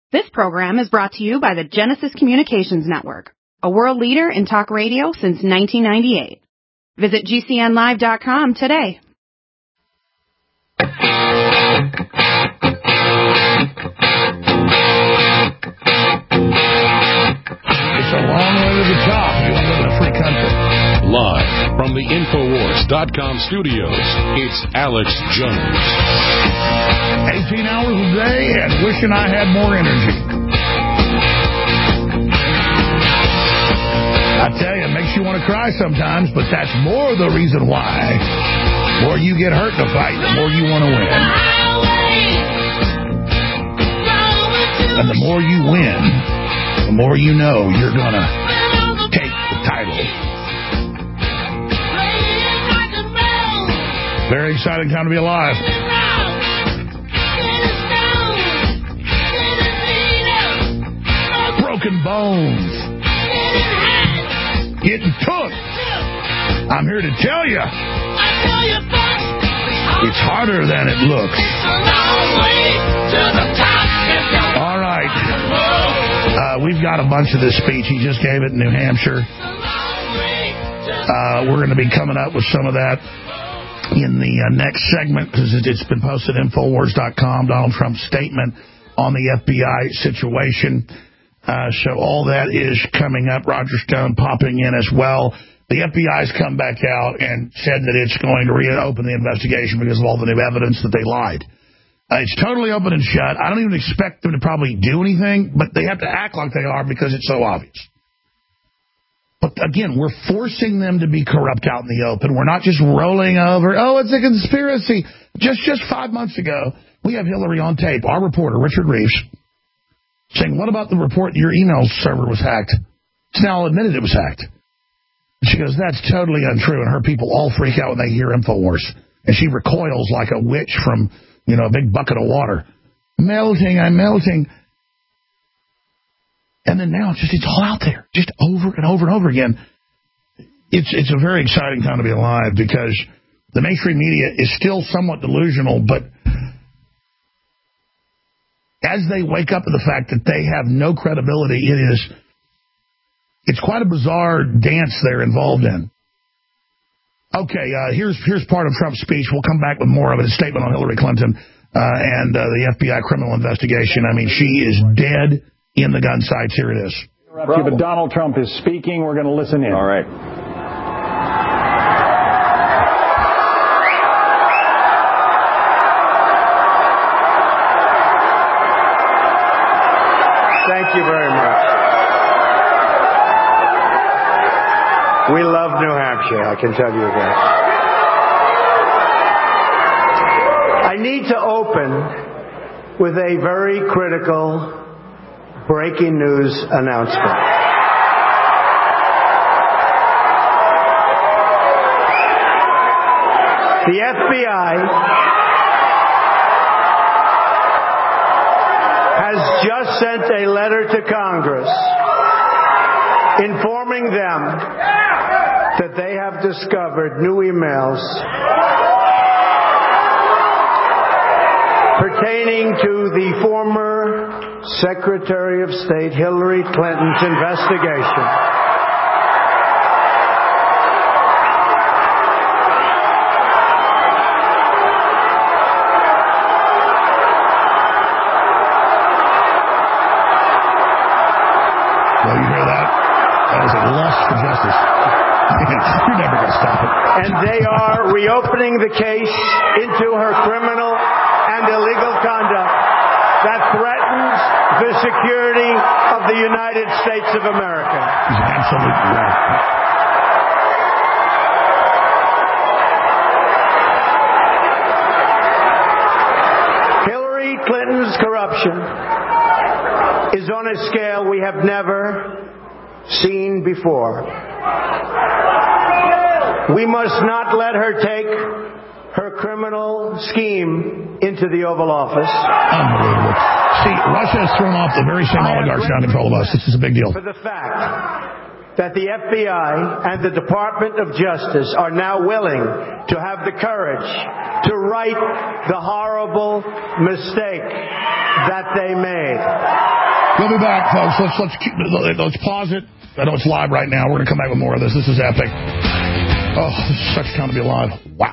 This program is brought to you by the Genesis Communications Network, a world leader in talk radio since 1998. Visit GCNlive.com today. It's a long way to the top. You live in a free country. Live from the Infowars.com studios, it's Alex Jones. 18 hours a day and wishing I had more energy. I tell you, it makes you want to cry sometimes, but that's more the reason why. The more you get hurt in a fight, the more you want to win. And the more you win, the more you know you're going to take the title. Very exciting time to be alive. Broken bones. Getting took. I'm here to tell you. It's harder than it looks. All right. We've got a bunch of this speech. He just gave it in New Hampshire. We're going to be coming up with some of that in the next segment because it's been posted at Infowars.com, Donald Trump's statement on the FBI situation. So all that is coming up. Roger Stone popping in as well. The FBI's come back out and said that it's going to reopen the investigation because of all the new evidence that they lied. It's totally open and shut. I don't even expect them to probably do anything, but they have to act like they are because it's so obvious. But again, we're forcing them to be corrupt out in the open. We're not just rolling over, oh, it's a conspiracy. Just 5 months ago, we have Hillary on tape, our reporter, Richard Reeves, saying, what about the report that your email server was hacked? It's now admitted it was hacked. And she goes, that's totally untrue. And her people all freak out when they hear Infowars. And she recoils like a witch from, a big bucket of water. Melting, I'm melting. And then now it's all out there, just over and over and over again. It's a very exciting time to be alive because the mainstream media is still somewhat delusional, but as they wake up to the fact that they have no credibility, it's quite a bizarre dance they're involved in. Okay, here's part of Trump's speech. We'll come back with more of it, a statement on Hillary Clinton and the FBI criminal investigation. I mean, she is dead in the gun sights. Here it is. But Donald Trump is speaking. We're going to listen in. All right. Thank you very much. We love New Hampshire, I can tell you that. I need to open with a very critical breaking news announcement. The FBI has just sent a letter to Congress informing them that they have discovered new emails pertaining to the former Secretary of State Hillary Clinton's investigation. Well, you hear that? That is a lust for justice. You're never going to stop it. And they are reopening the case into her criminal and illegal conduct that threatens the security of the United States of America. He's absolutely right. Hillary Clinton's corruption is on a scale we have never seen before. We must not let her take her criminal scheme into the Oval Office. Unbelievable. See, Russia has thrown off the very same oligarchs now in control of us. This is a big deal. For the fact that the FBI and the Department of Justice are now willing to have the courage to right the horrible mistake that they made. We'll be back, folks. Let's pause it. I know it's live right now. We're going to come back with more of this. This is epic. Oh, this is such a time to be alive. Wow.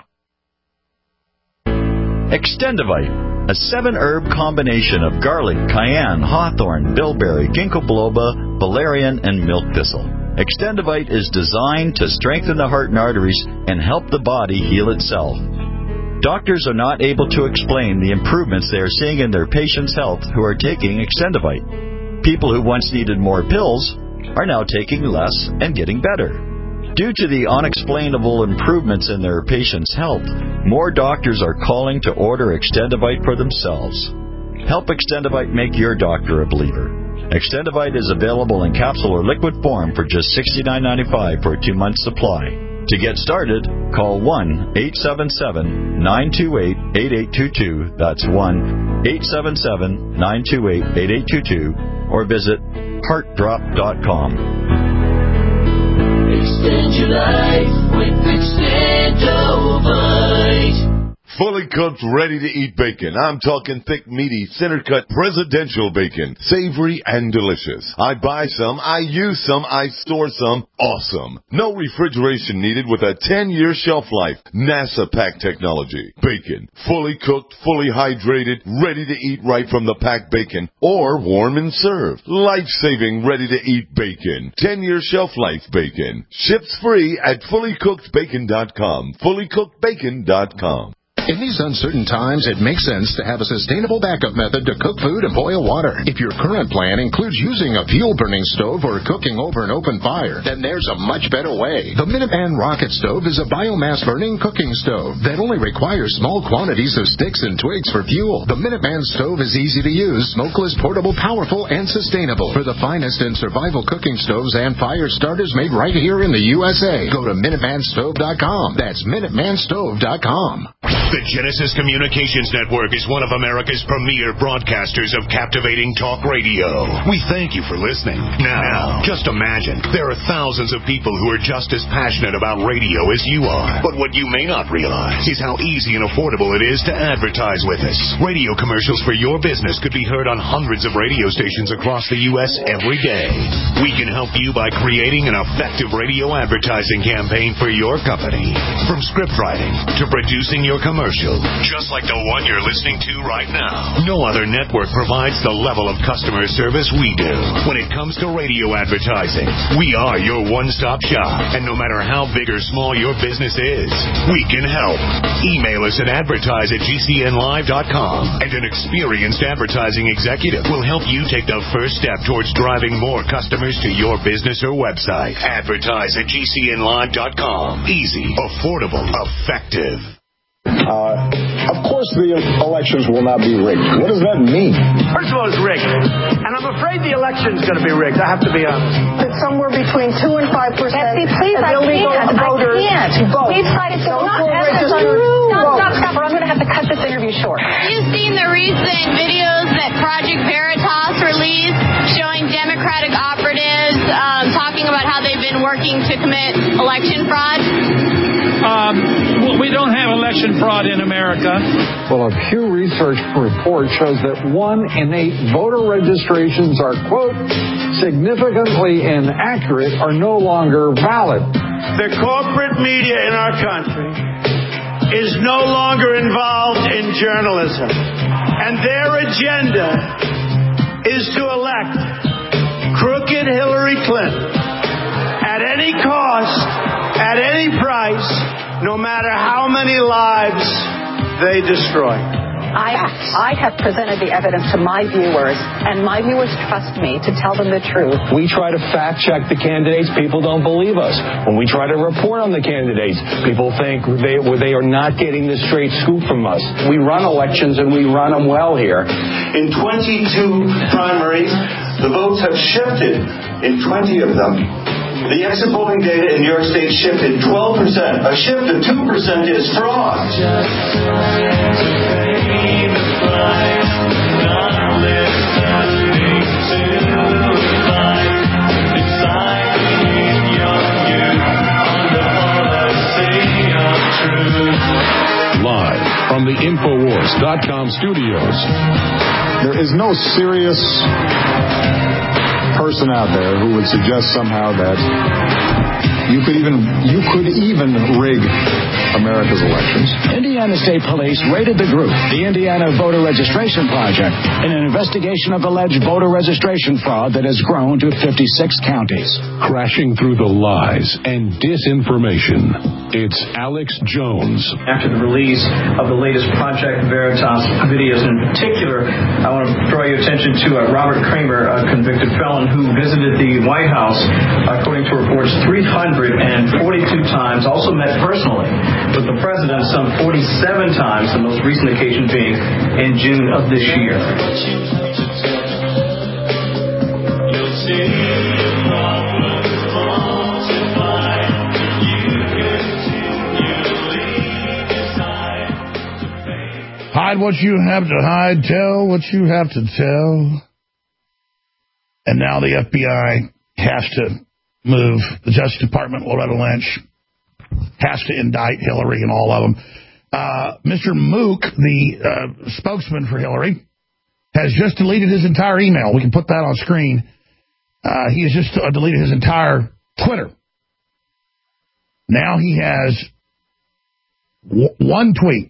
Extendivite, a 7-herb combination of garlic, cayenne, hawthorn, bilberry, ginkgo biloba, valerian, and milk thistle. Extendivite is designed to strengthen the heart and arteries and help the body heal itself. Doctors are not able to explain the improvements they are seeing in their patients' health who are taking Extendivite. People who once needed more pills are now taking less and getting better. Due to the unexplainable improvements in their patients' health, more doctors are calling to order Extendivite for themselves. Help Extendivite make your doctor a believer. Extendivite is available in capsule or liquid form for just $69.95 for a 2-month supply. To get started, call 1-877-928-8822. That's 1-877-928-8822. Or visit heartdrop.com. Extend your life with Extendivite. Fully cooked, ready-to-eat bacon. I'm talking thick, meaty, center-cut, presidential bacon. Savory and delicious. I buy some, I use some, I store some. Awesome. No refrigeration needed with a 10-year shelf life. NASA pack technology. Bacon. Fully cooked, fully hydrated, ready to eat right from the packed bacon. Or warm and served. Life-saving, ready-to-eat bacon. 10-year shelf life bacon. Ships free at fullycookedbacon.com. Fullycookedbacon.com. In these uncertain times, it makes sense to have a sustainable backup method to cook food and boil water. If your current plan includes using a fuel-burning stove or cooking over an open fire, then there's a much better way. The Minuteman Rocket Stove is a biomass-burning cooking stove that only requires small quantities of sticks and twigs for fuel. The Minuteman Stove is easy to use, smokeless, portable, powerful, and sustainable. For the finest in survival cooking stoves and fire starters made right here in the USA, go to MinutemanStove.com. That's MinutemanStove.com. The Genesis Communications Network is one of America's premier broadcasters of captivating talk radio. We thank you for listening. Now, just imagine, there are thousands of people who are just as passionate about radio as you are. But what you may not realize is how easy and affordable it is to advertise with us. Radio commercials for your business could be heard on hundreds of radio stations across the U.S. every day. We can help you by creating an effective radio advertising campaign for your company. From script writing to producing your commercial, just like the one you're listening to right now. No other network provides the level of customer service we do. When it comes to radio advertising, we are your one-stop shop. And no matter how big or small your business is, we can help. Email us at advertise@gcnlive.com, and an experienced advertising executive will help you take the first step towards driving more customers to your business or website. Advertise@gcnlive.com. Easy, affordable, effective. Of course the elections will not be rigged. What does that mean? First of all, it's rigged. And I'm afraid the election's going to be rigged. I have to be honest. It's somewhere between 2 and 5%. Betsy, please, I can't. Voters to vote. We've tried to Stop. I'm going to have to cut this interview short. You've seen the recent videos that Project Veritas released showing Democratic operatives talking about how they've been working to commit election fraud? We don't have election fraud in America. Well, a Pew Research report shows that 1 in 8 voter registrations are, quote, significantly inaccurate or no longer valid. The corporate media in our country is no longer involved in journalism. And their agenda is to elect crooked Hillary Clinton at any cost, at any price, no matter how many lives they destroy. I have presented the evidence to my viewers, and my viewers trust me to tell them the truth. We try to fact-check the candidates. People don't believe us. When we try to report on the candidates, people think they are not getting the straight scoop from us. We run elections, and we run them well here. In 22 primaries, the votes have shifted in 20 of them. The exit polling data in New York State shifted 12%. A shift of 2% is fraud. Live from the Infowars.com studios. There is no serious person out there who would suggest somehow that you could even rig America's elections. Indiana State Police raided the group, the Indiana Voter Registration Project, in an investigation of alleged voter registration fraud that has grown to 56 counties. Crashing through the lies and disinformation, it's Alex Jones. After the release of the latest Project Veritas videos in particular, I want to draw your attention to Robert Kramer, a convicted felon who visited the White House, according to reports, 342 times, also met personally with the president some 47 times, the most recent occasion being in June of this year. Hide what you have to hide, tell what you have to tell. And now the FBI has to move. The Justice Department, Loretta Lynch, has to indict Hillary and all of them. Mr. Mook, the spokesman for Hillary, has just deleted his entire email. We can put that on screen. He has just deleted his entire Twitter. Now he has one tweet.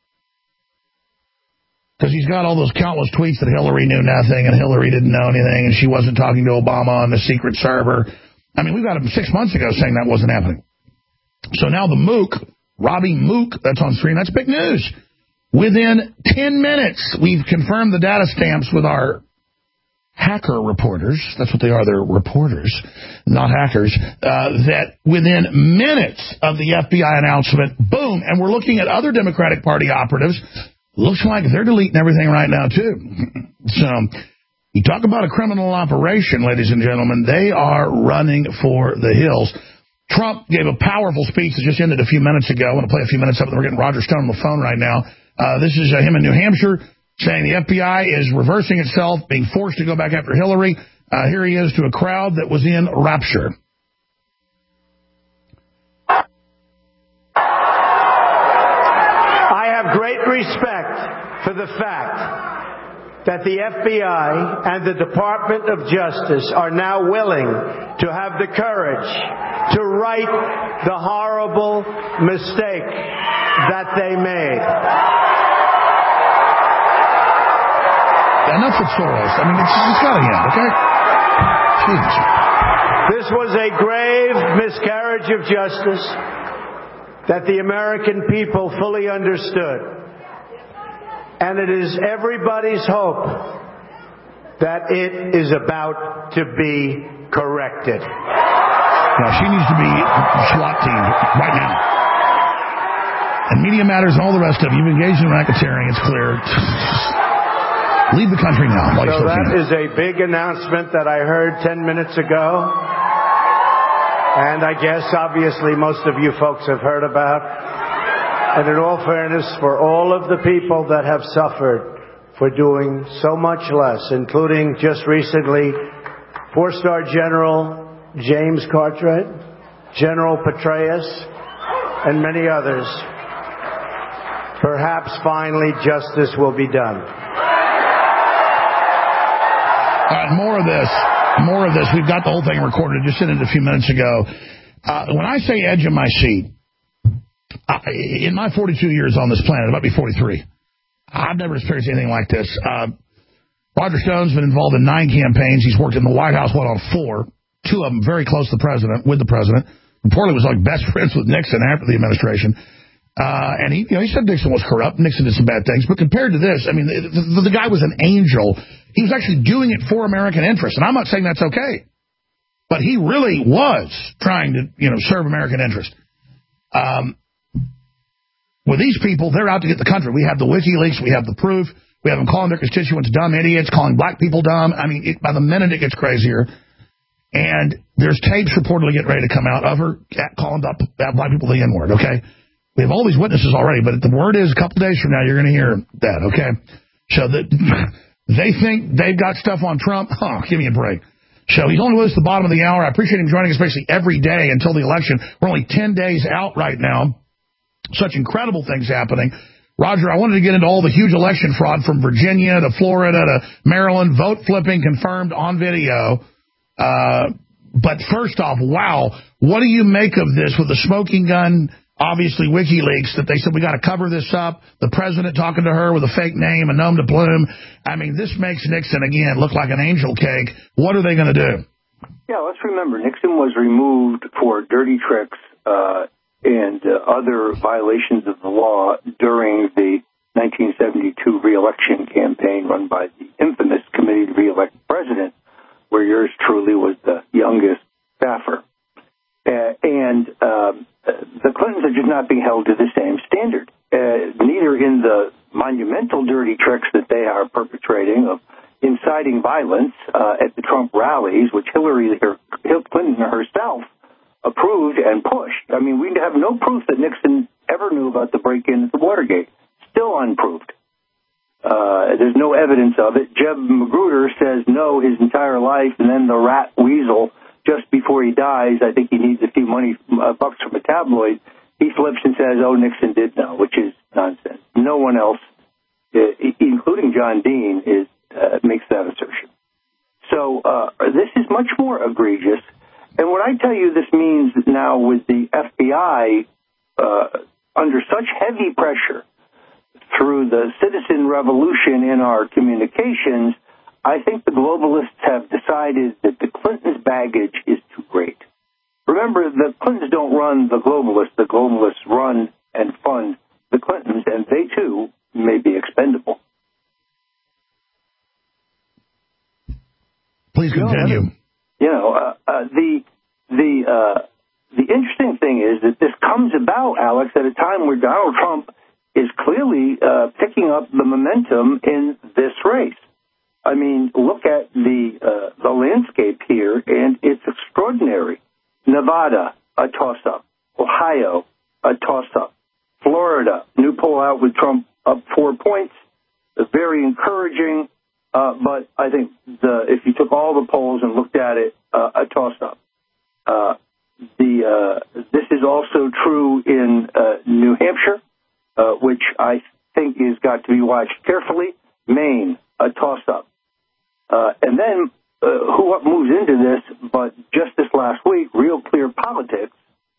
Because he's got all those countless tweets that Hillary knew nothing and Hillary didn't know anything and she wasn't talking to Obama on the secret server. I mean, we got him 6 months ago saying that wasn't happening. So now the Mook, Robbie Mook, that's on screen, that's big news. Within 10 minutes, we've confirmed the data stamps with our hacker reporters. That's what they are, they're reporters, not hackers. That within minutes of the FBI announcement, boom, and we're looking at other Democratic Party operatives. Looks like they're deleting everything right now, too. So, you talk about a criminal operation, ladies and gentlemen. They are running for the hills. Trump gave a powerful speech that just ended a few minutes ago. I want to play a few minutes of it. We're getting Roger Stone on the phone right now. This is him in New Hampshire saying the FBI is reversing itself, being forced to go back after Hillary. Here he is to a crowd that was in rapture. I have great respect for the fact that the FBI and the Department of Justice are now willing to have the courage to right the horrible mistake that they made. Enough with Soros. I mean, it's got to end, okay? Jeez. This was a grave miscarriage of justice that the American people fully understood. And it is everybody's hope that it is about to be corrected. Now, she needs to be SWAT teamed right now. And Media Matters and all the rest of them, you've engaged in racketeering, it's clear. Leave the country now. So that is a big announcement that I heard 10 minutes ago. And I guess, obviously, most of you folks have heard about. And in all fairness, for all of the people that have suffered for doing so much less, including just recently, 4-star General James Cartwright, General Petraeus, and many others, perhaps finally justice will be done. All right, more of this. We've got the whole thing recorded. Just sent it a few minutes ago. When I say edge of my seat, in my 42 years on this planet, about to be 43, I've never experienced anything like this. Roger Stone's been involved in 9 campaigns. He's worked in the White House, on 4. 2 of them very close to the president, with the president. Reportedly was like best friends with Nixon after the administration. And he said Nixon was corrupt. Nixon did some bad things. But compared to this, I mean, the guy was an angel. He was actually doing it for American interests. And I'm not saying that's okay. But he really was trying to, serve American interest. With these people, they're out to get the country. We have the WikiLeaks. We have the proof. We have them calling their constituents dumb idiots, calling black people dumb. I mean, by the minute it gets crazier. And there's tapes reportedly getting ready to come out of her calling black people the N-word, okay? We have all these witnesses already, but the word is a couple days from now you're going to hear that, okay? So that they think they've got stuff on Trump. Give me a break. So he's only with us at the bottom of the hour. I appreciate him joining us basically every day until the election. We're only 10 days out right now. Such incredible things happening. Roger, I wanted to get into all the huge election fraud from Virginia to Florida to Maryland, vote flipping confirmed on video. But first off, wow, what do you make of this with the smoking gun, obviously WikiLeaks, that they said we got to cover this up, the president talking to her with a fake name, a nom de plume. I mean, this makes Nixon, again, look like an angel cake. What are they going to do? Yeah, let's remember, Nixon was removed for dirty tricks and other violations of the law during the 1972 re-election campaign run by the infamous Committee to Re-elect the President, where yours truly was the youngest staffer. And the Clintons are just not being held to the same standard, neither in the monumental dirty tricks that they are perpetrating of inciting violence at the Trump rallies, which Hillary Clinton herself approved and pushed. I mean, we have no proof that Nixon ever knew about the break-in at the Watergate. Still unproved. There's no evidence of it. Jeb Magruder says no his entire life, and then the rat weasel, just before he dies, I think he needs a few bucks from a tabloid, he flips and says, oh, Nixon did know, which is nonsense. No one else, including John Dean, makes that assertion. So this is much more egregious. And what I tell you this means now with the FBI under such heavy pressure through the citizen revolution in our communications, I think the globalists have decided that the Clintons' baggage is too great. Remember, the Clintons don't run the globalists run and fund the Clintons, and they too may be expendable. Please continue. The interesting thing is that this comes about, Alex, at a time where Donald Trump is clearly picking up the momentum in this race. I mean, look at the landscape here, and it's extraordinary. Nevada, a toss-up. Ohio, a toss-up. Florida, new poll out with Trump up 4 points. Very encouraging, but I think if you took all the polls and looked at it, a toss-up. This is also true in New Hampshire, which I think has got to be watched carefully. Maine, a toss-up. And then who moves into this, but just this last week, Real Clear Politics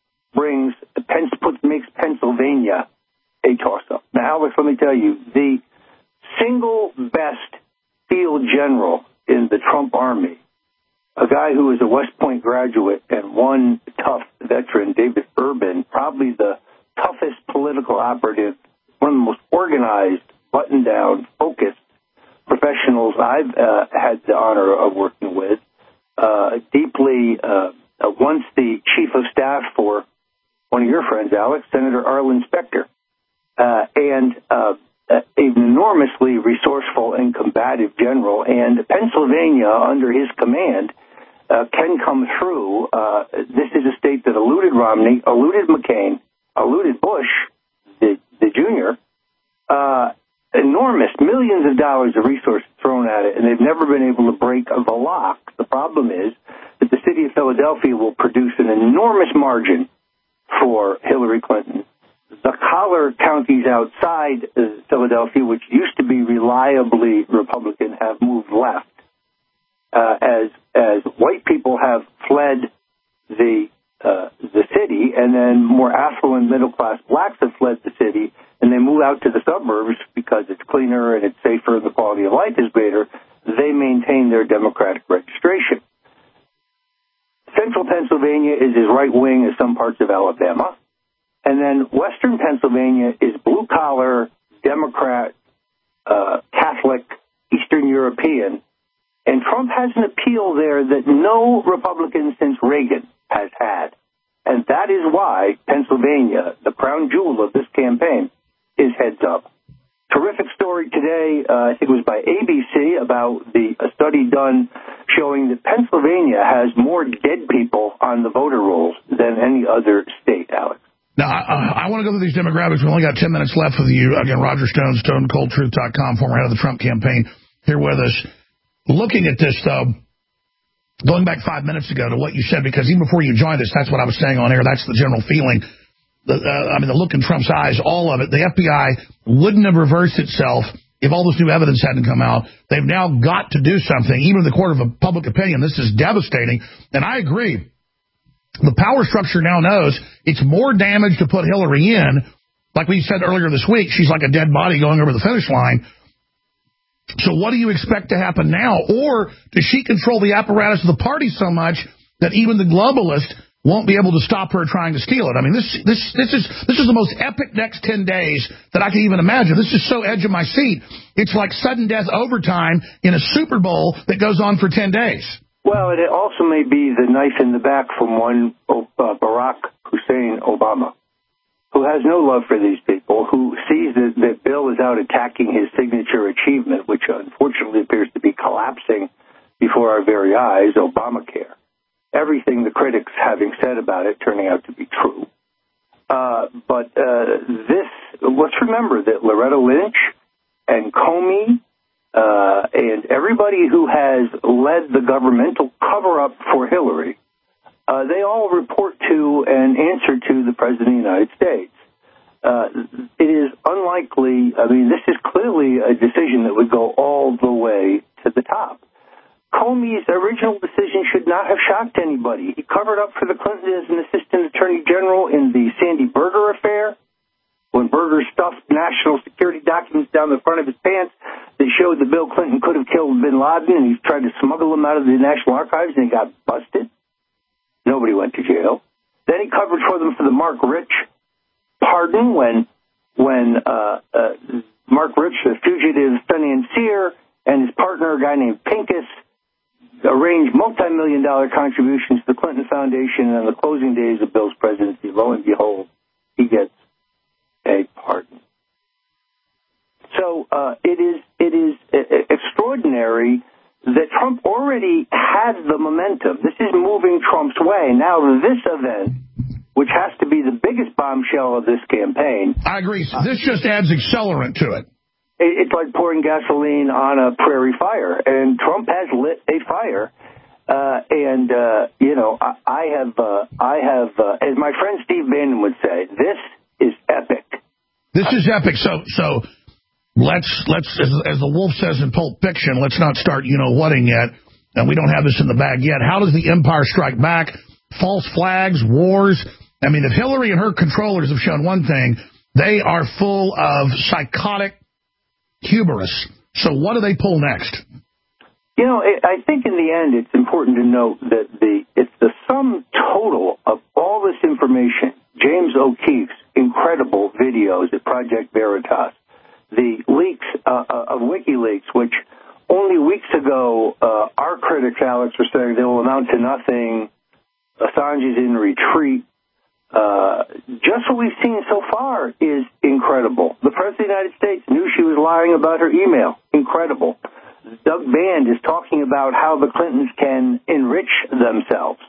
makes Pennsylvania a toss-up. Now, Alex, let me tell you, the single best field general in the Trump army, a guy who is a West Point graduate and one tough veteran, David Urban, probably the toughest political operative, one of the most organized, buttoned-down, focused professionals I've had the honor of working with, once the chief of staff for one of your friends, Alex, Senator Arlen Specter, and an enormously resourceful and combative general. And Pennsylvania, under his command, can come through. This is a state that eluded Romney, eluded McCain, eluded Bush, the junior, enormous millions of dollars of resources thrown at it, and they've never been able to break the lock. The problem is that the city of Philadelphia will produce an enormous margin for Hillary Clinton. The collar counties outside Philadelphia, which used to be reliably Republican, have moved left. As white people have fled the city, and then more affluent middle-class blacks have fled the city, and they move out to the suburbs because it's cleaner and it's safer and the quality of life is greater, they maintain their Democratic registration. Central Pennsylvania is as right-wing as some parts of Alabama, and then western Pennsylvania is blue-collar, Democrat, Catholic, Eastern European, and Trump has an appeal there that no Republican since Reagan has had. And that is why Pennsylvania, the crown jewel of this campaign, is heads up. Terrific story today, I think it was by ABC, about a study done showing that Pennsylvania has more dead people on the voter rolls than any other state, Alex. Now, I want to go through these demographics. We've only got 10 minutes left with you. Again, Roger Stone, StoneColdTruth.com, former head of the Trump campaign, here with us. Looking at this, though, going back 5 minutes ago to what you said, because even before you joined us, that's what I was saying on air. That's the general feeling. The look in Trump's eyes, all of it. The FBI wouldn't have reversed itself if all this new evidence hadn't come out. They've now got to do something, even in the court of public opinion. This is devastating. And I agree. The power structure now knows it's more damage to put Hillary in. Like we said earlier this week, she's like a dead body going over the finish line. So what do you expect to happen now? Or does she control the apparatus of the party so much that even the globalists won't be able to stop her trying to steal it? I mean, this is the most epic next 10 days that I can even imagine. This is so edge of my seat. It's like sudden death overtime in a Super Bowl that goes on for 10 days. Well, it also may be the knife in the back from one Barack Hussein Obama, who has no love for these people, who sees that Bill is out attacking his signature achievement, which unfortunately appears to be collapsing before our very eyes, Obamacare. Everything the critics having said about it turning out to be true. But let's remember that Loretta Lynch and Comey and everybody who has led the governmental cover-up for Hillary, they all report to and answer to the President of the United States. It is unlikely, I mean, this is clearly a decision that would go all the way to the top. Comey's original decision should not have shocked anybody. He covered up for the Clintons as an assistant attorney general in the Sandy Berger affair, when Berger stuffed national security documents down the front of his pants that showed that Bill Clinton could have killed bin Laden, and he tried to smuggle them out of the National Archives, and he got busted. Nobody went to jail. Then he covered for them for the Mark Rich pardon when Mark Rich, the fugitive financier, and his partner, a guy named Pincus, arranged multi-million-dollar contributions to the Clinton Foundation, and on the closing days of Bill's presidency, lo and behold, he gets a pardon. So it is extraordinary that Trump already had the momentum. This is moving Trump's way. Now this event, which has to be the biggest bombshell of this campaign. I agree. This just adds accelerant to it. It's like pouring gasoline on a prairie fire, and Trump has lit a fire. I have, as my friend Steve Bannon would say, this is epic. This is epic. So let's as the wolf says in Pulp Fiction, let's not start whatting yet, and we don't have this in the bag yet. How does the empire strike back? False flags, wars. I mean, if Hillary and her controllers have shown one thing, they are full of psychotic hubris. So what do they pull next? I think in the end it's important to note that it's the sum total of all this information, James O'Keefe's incredible videos at Project Veritas, the leaks of WikiLeaks, which only weeks ago our critics, Alex, were saying they will amount to nothing. Assange is in retreat. Just what we've seen so far is incredible. The President of the United States knew she was lying about her email. Incredible. Doug Band is talking about how the Clintons can enrich themselves.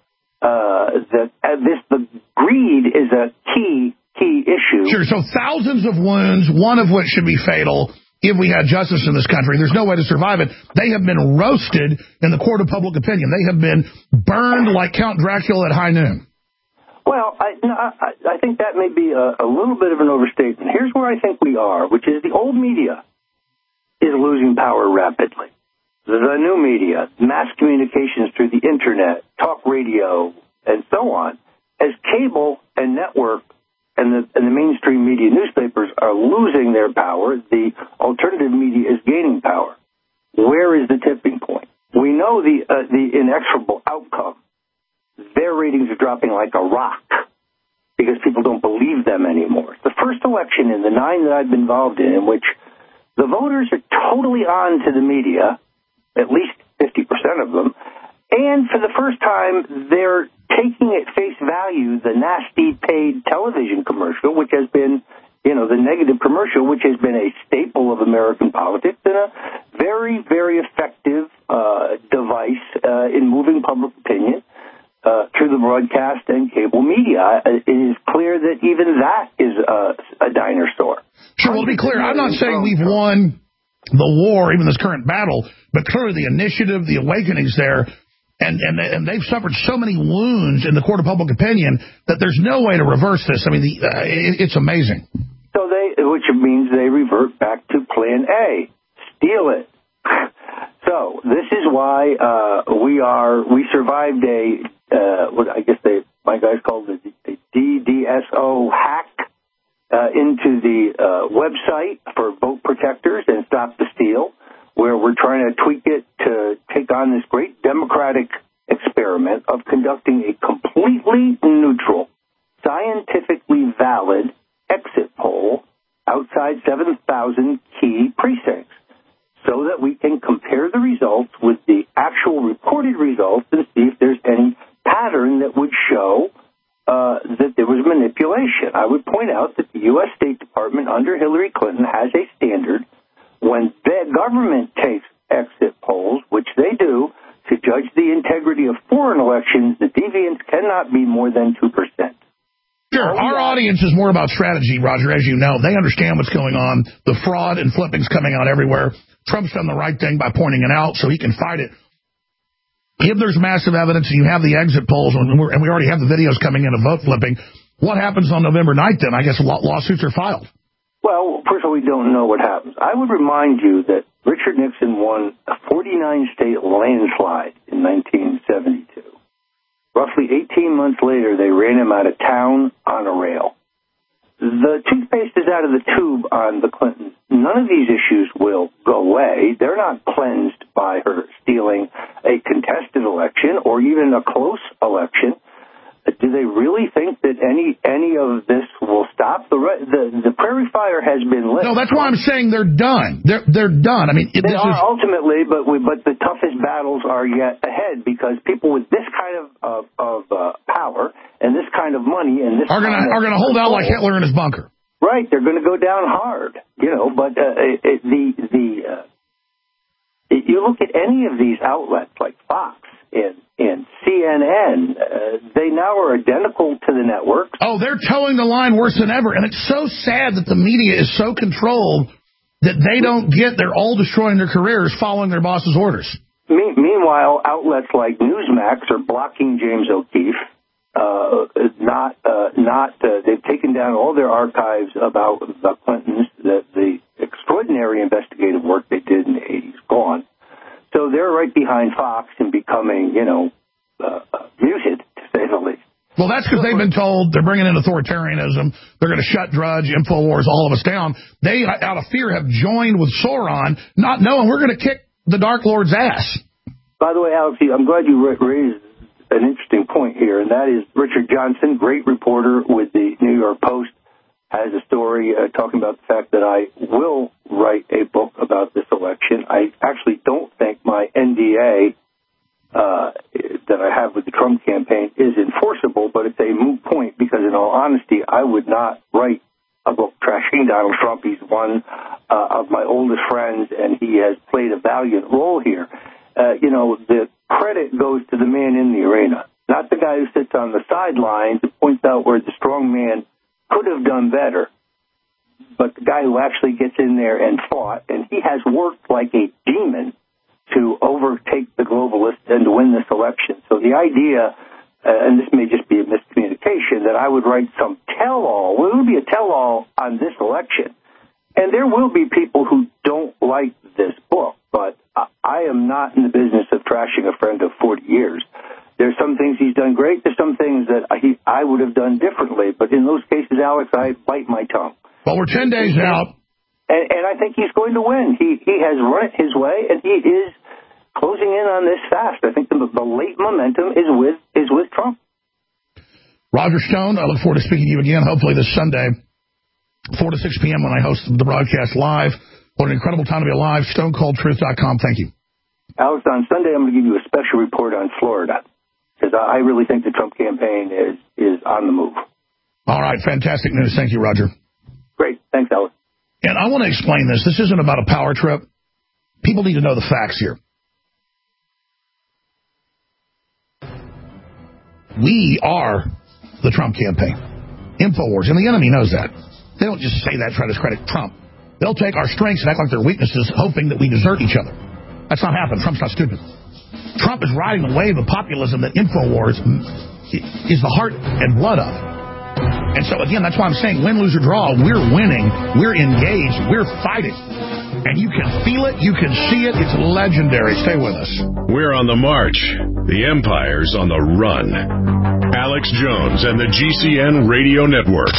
The greed is a key issue. Sure, so thousands of wounds, one of which should be fatal if we had justice in this country. There's no way to survive it. They have been roasted in the court of public opinion. They have been burned like Count Dracula at high noon. Well, I think that may be a little bit of an overstatement. Here's where I think we are, which is the old media is losing power rapidly. The new media, mass communications through the internet, talk radio, and so on, as cable and network and the mainstream media newspapers are losing their power, the alternative media is gaining power. Where is the tipping point? We know the inexorable outcome. Their ratings are dropping like a rock because people don't believe them anymore. It's the first election in the 9 that I've been involved in which the voters are totally on to the media, at least 50% of them, and for the first time they're taking at face value the nasty paid television commercial, which has been, the negative commercial, which has been a staple of American politics and a very, very effective device in moving public opinion. Through the broadcast and cable media. It is clear that even that is a dinosaur. Sure, well, to be clear, I'm not saying we've won the war, even this current battle, but clearly the initiative, the awakening's there, and they've suffered so many wounds in the court of public opinion that there's no way to reverse this. I mean, it's amazing. So which means they revert back to Plan A, steal it. So this is why we survived my guys called it a DDSO hack into the website for vote protectors and Stop the Steal, where we're trying to tweak it to take on this great democratic experiment of conducting a completely neutral, scientifically valid exit poll outside 7,000 key precincts so that we can compare the results with the actual reported results and see if there's any pattern that would show that there was manipulation. I would point out that the U.S. State Department under Hillary Clinton has a standard when the government takes exit polls, which they do, to judge the integrity of foreign elections, the deviance cannot be more than 2%. Sure. Our audience is more about strategy, Roger, as you know. They understand what's going on. The fraud and flipping's coming out everywhere. Trump's done the right thing by pointing it out so he can fight it. If there's massive evidence and you have the exit polls, and we already have the videos coming in of vote flipping, what happens on November 9th then? I guess lawsuits are filed. Well, first of all, we don't know what happens. I would remind you that Richard Nixon won a 49-state landslide in 1972. Roughly 18 months later, they ran him out of town on a rail. The toothpaste is out of the tube on the Clintons. None of these issues will go away. They're not cleansed by her stealing a contested election or even a close election. Do they really think that any of this will stop? The prairie fire has been lit. No, that's why I'm saying they're done. They're done. I mean, they are ultimately, but the toughest battles are yet ahead because people with this kind of power and this kind of money and this are going to hold out like Hitler in his bunker. Right, they're going to go down hard, But you look at any of these outlets like Fox and CNN, they now are identical to the networks. Oh, they're towing the line worse than ever. And it's so sad that the media is so controlled that they don't get they're all destroying their careers following their boss's orders. Meanwhile, outlets like Newsmax are blocking James O'Keefe. They've taken down all their archives about the Clintons, the extraordinary investigative work they did in the 80s, gone. So they're right behind Fox and becoming, muted, to say the least. Well, that's because they've been told they're bringing in authoritarianism. They're going to shut Drudge, InfoWars, all of us down. They, out of fear, have joined with Sauron, not knowing we're going to kick the Dark Lord's ass. By the way, Alex, I'm glad you raised an interesting point here, and that is Richard Johnson, great reporter with the New York Post, has a story talking about the fact that I will write a book about this election. I actually don't think my NDA that I have with the Trump campaign is enforceable, but it's a moot point because, in all honesty, I would not write a book trashing Donald Trump. He's one of my oldest friends, and he has played a valiant role here. The credit goes to the man in the arena, not the guy who sits on the sidelines and points out where the strong man could have done better, but the guy who actually gets in there and fought, and he has worked like a demon to overtake the globalists and to win this election. So the idea, and this may just be a miscommunication, that I would write some tell-all, well, it would be a tell-all on this election. And there will be people who don't like this book, but I am not in the business of trashing a friend of 40 years. There's some things he's done great. There's some things that I would have done differently. But in those cases, Alex, I bite my tongue. Well, we're 10 days out. And I think he's going to win. He has run it his way, and he is closing in on this fast. I think the late momentum is with Trump. Roger Stone, I look forward to speaking to you again, hopefully this Sunday, 4 to 6 p.m. when I host the broadcast live. What an incredible time to be alive. StoneColdTruth.com. Thank you. Alex, on Sunday, I'm going to give you a special report on Florida, because I really think the Trump campaign is on the move. All right, fantastic news. Thank you, Roger. Great. Thanks, Alex. And I want to explain this. This isn't about a power trip. People need to know the facts here. We are the Trump campaign. InfoWars, and the enemy knows that. They don't just say that to try to discredit Trump. They'll take our strengths and act like they're weaknesses, hoping that we desert each other. That's not happening. Trump's not stupid. Trump is riding the wave of populism that InfoWars is the heart and blood of. And so, again, that's why I'm saying win, lose, or draw. We're winning. We're engaged. We're fighting. And you can feel it. You can see it. It's legendary. Stay with us. We're on the march. The Empire's on the run. Alex Jones and the GCN Radio Network.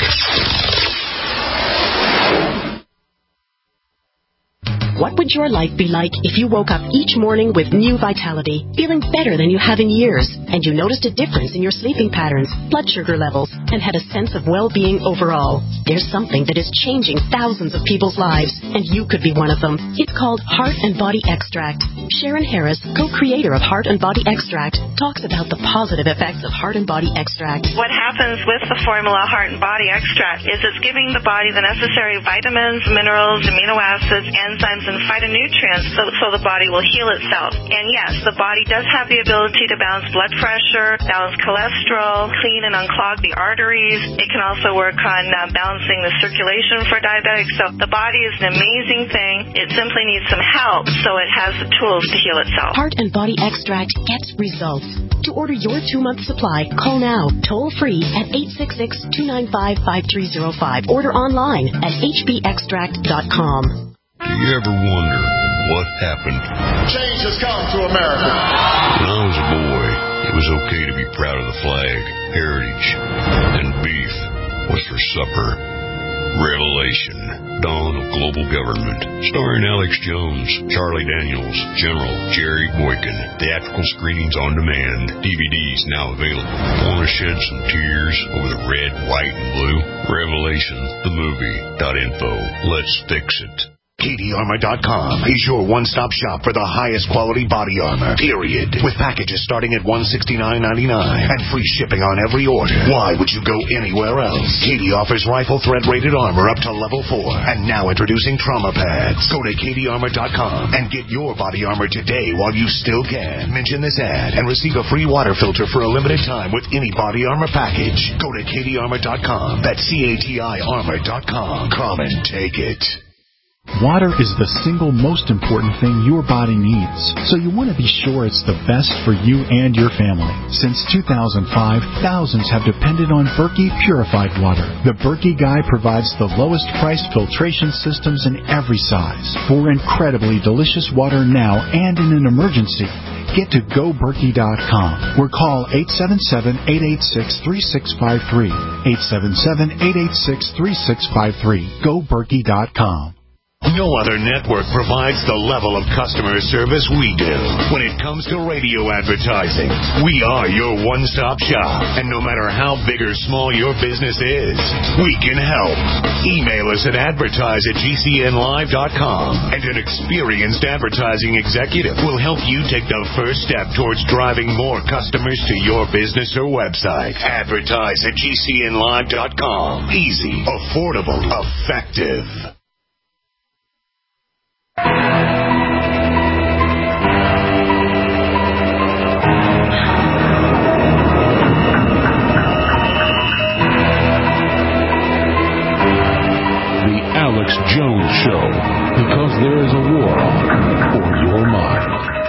What would your life be like if you woke up each morning with new vitality, feeling better than you have in years, and you noticed a difference in your sleeping patterns, blood sugar levels, and had a sense of well-being overall? There's something that is changing thousands of people's lives, and you could be one of them. It's called Heart and Body Extract. Sharon Harris, co-creator of Heart and Body Extract, talks about the positive effects of Heart and Body Extract. What happens with the formula Heart and Body Extract is it's giving the body the necessary vitamins, minerals, amino acids, enzymes, and phytonutrients so the body will heal itself. And yes, the body does have the ability to balance blood pressure, balance cholesterol, clean and unclog the arteries. It can also work on balancing the circulation for diabetics. So the body is an amazing thing. It simply needs some help so it has the tools to heal itself. Heart and Body Extract gets results. To order your 2-month supply, call now, toll free at 866-295-5305. Order online at hbextract.com. Do you ever wonder what happened? Change has come to America. When I was a boy, it was okay to be proud of the flag, heritage, and beef was for supper. Revelation, Dawn of Global Government, starring Alex Jones, Charlie Daniels, General Jerry Boykin. Theatrical screenings on demand. DVDs now available. Want to shed some tears over the red, white, and blue? Revelation, the movie.info. Let's fix it. KDArmor.com is your one-stop shop for the highest quality body armor, period. With packages starting at $169.99 and free shipping on every order. Why would you go anywhere else? KD offers rifle thread-rated armor up to level 4. And now introducing trauma pads. Go to KDArmor.com and get your body armor today while you still can. Mention this ad and receive a free water filter for a limited time with any body armor package. Go to KDArmor.com. That's CATI armor.com. Come and take it. Water is the single most important thing your body needs, so you want to be sure it's the best for you and your family. Since 2005, thousands have depended on Berkey purified water. The Berkey Guy provides the lowest priced filtration systems in every size for incredibly delicious water now and in an emergency. Get to GoBerkey.com or call 877-886-3653. 877-886-3653. GoBerkey.com. No other network provides the level of customer service we do. When it comes to radio advertising, we are your one-stop shop. And no matter how big or small your business is, we can help. Email us at advertise@gcnlive.com, and an experienced advertising executive will help you take the first step towards driving more customers to your business or website. Advertise@gcnlive.com. Easy, affordable, effective. Alex Jones Show, because there is a war for your mind.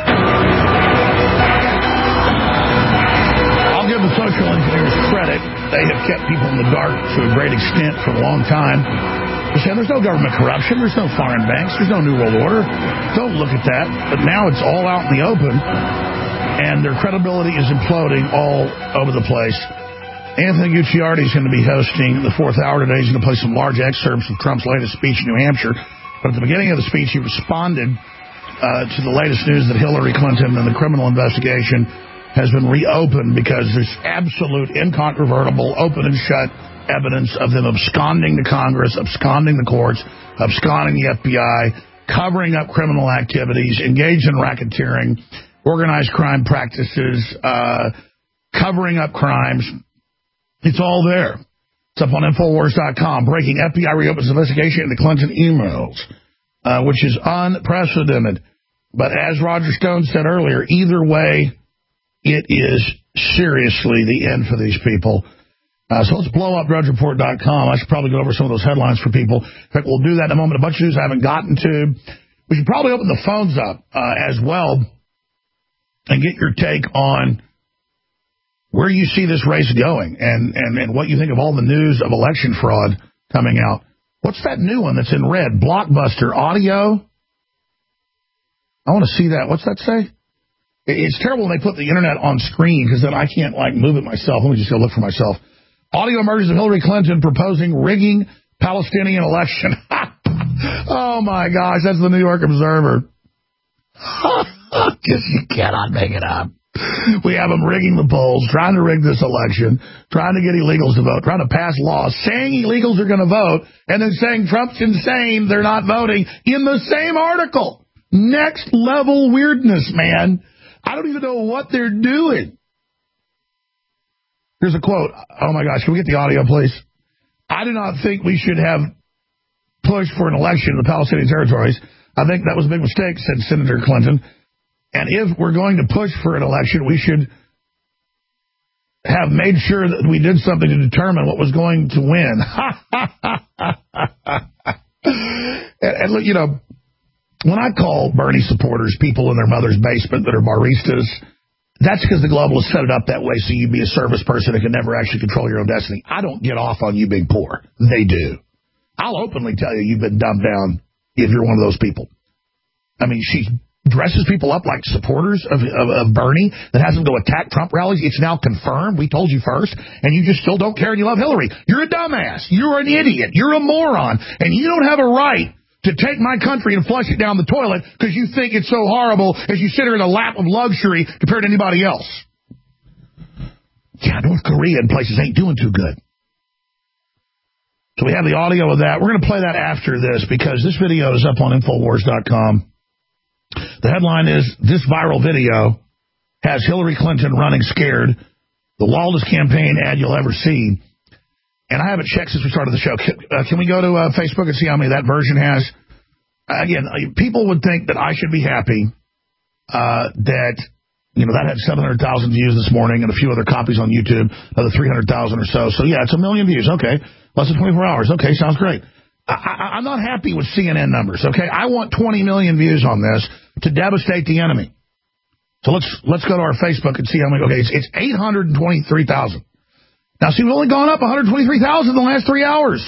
I'll give the social engineers credit. They have kept people in the dark to a great extent for a long time. They're saying there's no government corruption, there's no foreign banks, there's no New World Order. Don't look at that. But now it's all out in the open, and their credibility is imploding all over the place. Anthony Gucciardi is going to be hosting the fourth hour today. He's going to play some large excerpts of Trump's latest speech in New Hampshire. But at the beginning of the speech, he responded to the latest news that Hillary Clinton and the criminal investigation has been reopened because there's absolute, incontrovertible, open and shut evidence of them absconding the Congress, absconding the courts, absconding the FBI, covering up criminal activities, engaged in racketeering, organized crime practices, covering up crimes. It's all there. It's up on Infowars.com. Breaking FBI reopens investigation into Clinton emails, which is unprecedented. But as Roger Stone said earlier, either way, it is seriously the end for these people. So let's blow up DrudgeReport.com. I should probably go over some of those headlines for people. In fact, we'll do that in a moment. A bunch of news I haven't gotten to. We should probably open the phones up as well and get your take on where you see this race going and what you think of all the news of election fraud coming out. What's that new one that's in red? Blockbuster audio? I want to see that. What's that say? It's terrible when they put the internet on screen because then I can't, move it myself. Let me just go look for myself. Audio emerges of Hillary Clinton proposing rigging Palestinian election. Oh, my gosh. That's the New York Observer. You cannot make it up. We have them rigging the polls, trying to rig this election, trying to get illegals to vote, trying to pass laws, saying illegals are going to vote, and then saying Trump's insane, they're not voting, in the same article. Next level weirdness, man. I don't even know what they're doing. Here's a quote. Oh, my gosh. Can we get the audio, please? I do not think we should have pushed for an election in the Palestinian territories. I think that was a big mistake, said Senator Clinton. And if we're going to push for an election, we should have made sure that we did something to determine what was going to win. And look, when I call Bernie supporters people in their mother's basement that are baristas, that's because the globalists set it up that way so you'd be a service person that could never actually control your own destiny. I don't get off on you being poor. They do. I'll openly tell you you've been dumbed down if you're one of those people. I mean, she dresses people up like supporters of Bernie that has them go attack Trump rallies. It's now confirmed. We told you first, and you just still don't care and you love Hillary. You're a dumbass. You're an idiot. You're a moron, and you don't have a right to take my country and flush it down the toilet because you think it's so horrible as you sit here in a lap of luxury compared to anybody else. Yeah, North Korea and places ain't doing too good. So we have the audio of that. We're going to play that after this because this video is up on Infowars.com. The headline is, this viral video has Hillary Clinton running scared, the wildest campaign ad you'll ever see. And I haven't checked since we started the show. Can we go to Facebook and see how many that version has? Again, people would think that I should be happy that, that had 700,000 views this morning and a few other copies on YouTube, another 300,000 or so. So, yeah, it's 1 million views. Okay. Less than 24 hours. Okay, sounds great. I'm not happy with CNN numbers, okay? I want 20 million views on this to devastate the enemy. So let's go to our Facebook and see how many. Okay, it's 823,000. Now, see, we've only gone up 123,000 in the last 3 hours.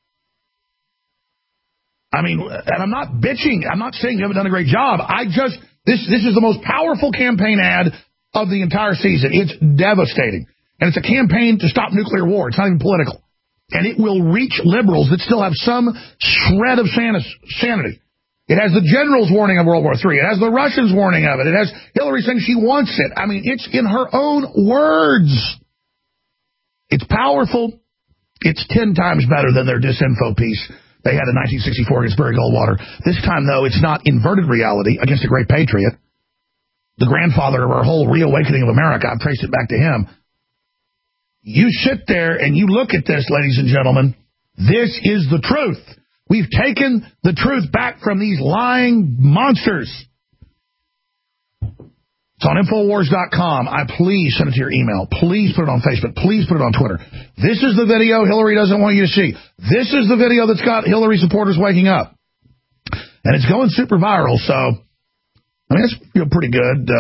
I mean, and I'm not bitching. I'm not saying you haven't done a great job. This is the most powerful campaign ad of the entire season. It's devastating. And it's a campaign to stop nuclear war. It's not even political. And it will reach liberals that still have some shred of sanity. It has the generals warning of World War III. It has the Russians warning of it. It has Hillary saying she wants it. I mean, it's in her own words. It's powerful. It's 10 times better than their disinfo piece they had in 1964 against Barry Goldwater. This time, though, it's not inverted reality against a great patriot. The grandfather of our whole reawakening of America. I've traced it back to him. You sit there and you look at this, ladies and gentlemen. This is the truth. We've taken the truth back from these lying monsters. It's on Infowars.com. Please send it to your email. Please put it on Facebook. Please put it on Twitter. This is the video Hillary doesn't want you to see. This is the video that's got Hillary supporters waking up. And it's going super viral, so, I mean, it's pretty good.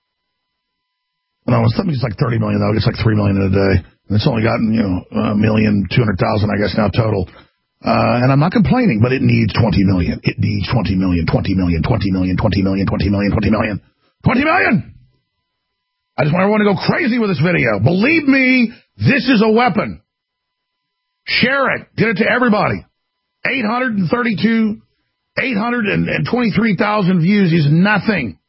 No, it's like 30 million, though. It's like 3 million in a day. And it's only gotten, 1,200,000, I guess, now total. And I'm not complaining, but it needs 20 million. It needs 20 million, 20 million, 20 million, 20 million, 20 million, 20 million. 20 million! I just want everyone to go crazy with this video. Believe me, this is a weapon. Share it. Get it to everybody. 823,000 views is nothing.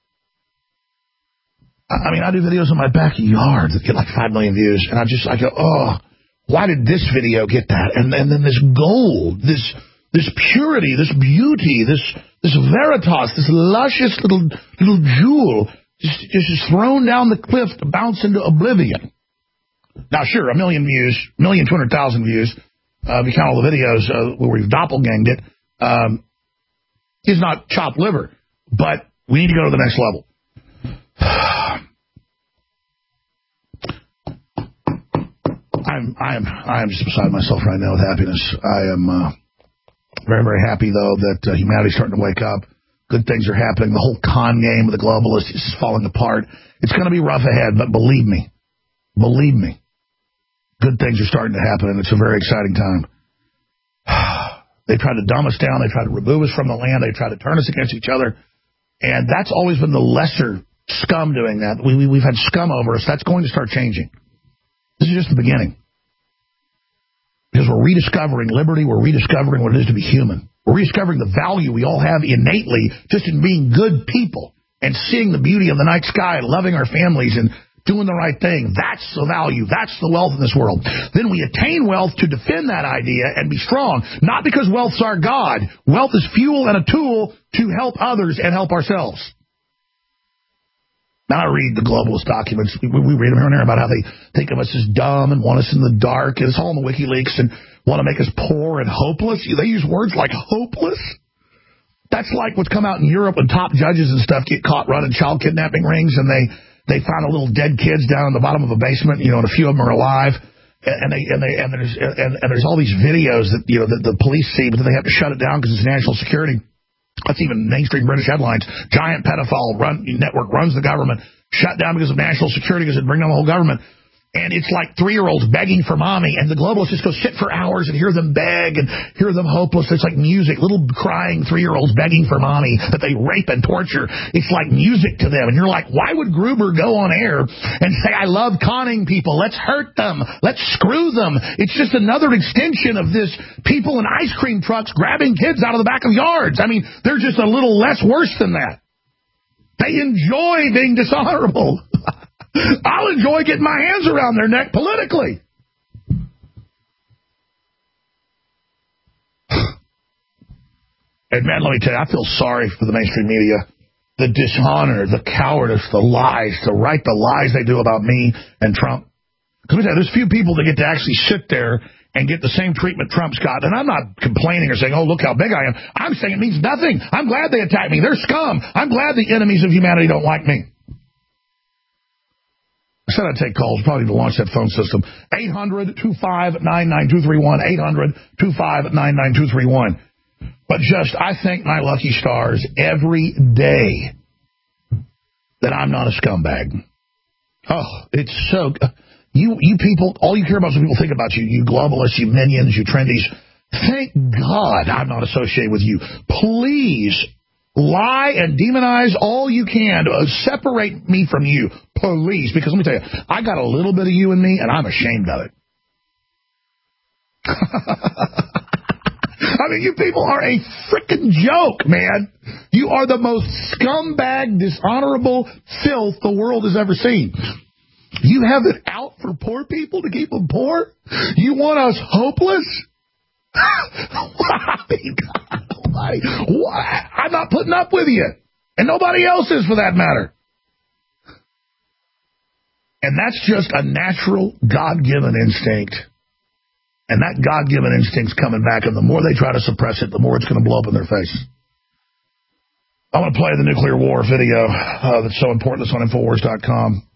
I mean, I do videos in my backyard that get like 5 million views, and I go, oh, why did this video get that? And then this gold, this purity, this beauty, this veritas, this luscious little jewel, just thrown down the cliff to bounce into oblivion. Now, sure, 1 million views, 1,200,000 views, if you count all the videos where we've doppelganged it, is not chopped liver, but we need to go to the next level. I am just beside myself right now with happiness. I am very, very happy, though, that humanity's starting to wake up. Good things are happening. The whole con game of the globalists is falling apart. It's going to be rough ahead, but believe me, Believe me, good things are starting to happen, and it's a very exciting time. They tried to dumb us down. They tried to remove us from the land. They tried to turn us against each other. And that's always been the lesser scum doing that. We've had scum over us. That's going to start changing. This is just the beginning. Because we're rediscovering liberty. We're rediscovering what it is to be human. We're rediscovering the value we all have innately just in being good people and seeing the beauty of the night sky and loving our families and doing the right thing. That's the value. That's the wealth in this world. Then we attain wealth to defend that idea and be strong, not because wealth's our God. Wealth is fuel and a tool to help others and help ourselves. Now I read the globalist documents. We read them here and there about how they think of us as dumb and want us in the dark. It's all in the WikiLeaks and want to make us poor and hopeless. They use words like hopeless. That's like what's come out in Europe when top judges and stuff get caught running child kidnapping rings and they find a little dead kids down in the bottom of a basement, and a few of them are alive, and there's all these videos that that the police see, but then they have to shut it down because it's national security. That's even mainstream British headlines. Giant pedophile network runs the government, shut down because of national security because it bring down the whole government. And it's like 3-year-olds begging for mommy, and the globalists just go sit for hours and hear them beg and hear them hopeless. It's like music, little crying 3-year-olds begging for mommy that they rape and torture. It's like music to them. And you're like, why would Gruber go on air and say, I love conning people. Let's hurt them. Let's screw them. It's just another extension of this people in ice cream trucks grabbing kids out of the back of yards. I mean, they're just a little less worse than that. They enjoy being dishonorable. I'll enjoy getting my hands around their neck politically. And man, let me tell you, I feel sorry for the mainstream media. The dishonor, the cowardice, the lies, the lies they do about me and Trump. Let me tell you, there's few people that get to actually sit there and get the same treatment Trump's got. And I'm not complaining or saying, oh, look how big I am. I'm saying it means nothing. I'm glad they attacked me. They're scum. I'm glad the enemies of humanity don't like me. I said I'd take calls. Probably to launch that phone system. 800-259-9231. 800-259-9231. But I thank my lucky stars every day that I'm not a scumbag. Oh, it's so... You people, all you care about is what people think about you. You globalists, you minions, you trendies. Thank God I'm not associated with you. Please lie and demonize all you can to separate me from you. Please. Because let me tell you, I got a little bit of you in me, and I'm ashamed of it. I mean, you people are a freaking joke, man. You are the most scumbag, dishonorable filth the world has ever seen. You have it out for poor people to keep them poor? You want us hopeless? Why? I'm not putting up with you. And nobody else is, for that matter. And that's just a natural, God-given instinct. And that God-given instinct's coming back, and the more they try to suppress it, the more it's going to blow up in their face. I want to play the nuclear war video that's so important. It's on Infowars.com.